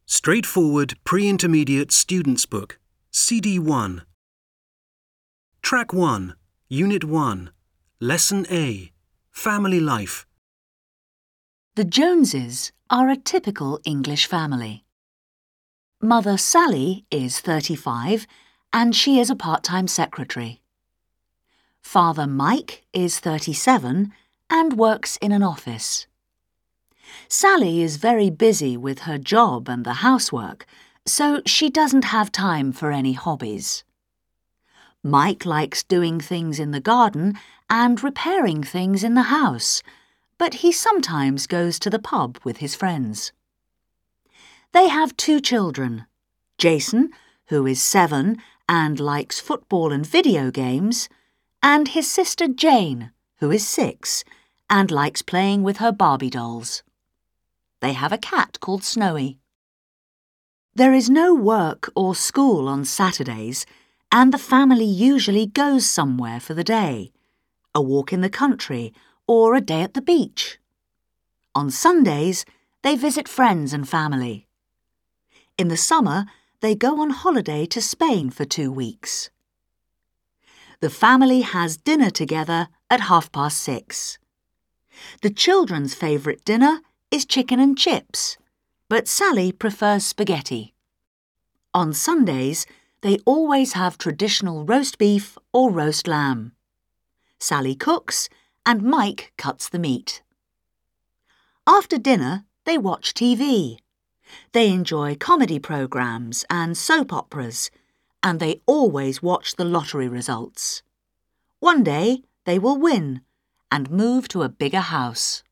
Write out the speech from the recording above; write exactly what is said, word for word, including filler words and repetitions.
Straightforward Pre-Intermediate Students Book, C D one. Track one, Unit one, Lesson A, Family Life. The Joneses are a typical English family. Mother Sally is thirty-five and she is a part-time secretary. Father Mike is thirty-seven and works in an office. Sally is very busy with her job and the housework, so she doesn't have time for any hobbies. Mike likes doing things in the garden and repairing things in the house, but he sometimes goes to the pub with his friends. They have two children, Jason, who is seven and likes football and video games, and his sister Jane, who is six and likes playing with her Barbie dolls. They have a cat called Snowy. There is no work or school on Saturdays, and the family usually goes somewhere for the day, a walk in the country or a day at the beach. On Sundays, they visit friends and family. In the summer, they go on holiday to Spain for two weeks. The family has dinner together at half past six. The children's favourite dinner is chicken and chips, but Sally prefers spaghetti. On Sundays, they always have traditional roast beef or roast lamb. Sally cooks and Mike cuts the meat. After dinner, they watch T V. They enjoy comedy programmes and soap operas, and they always watch the lottery results. One day, they will win and move to a bigger house.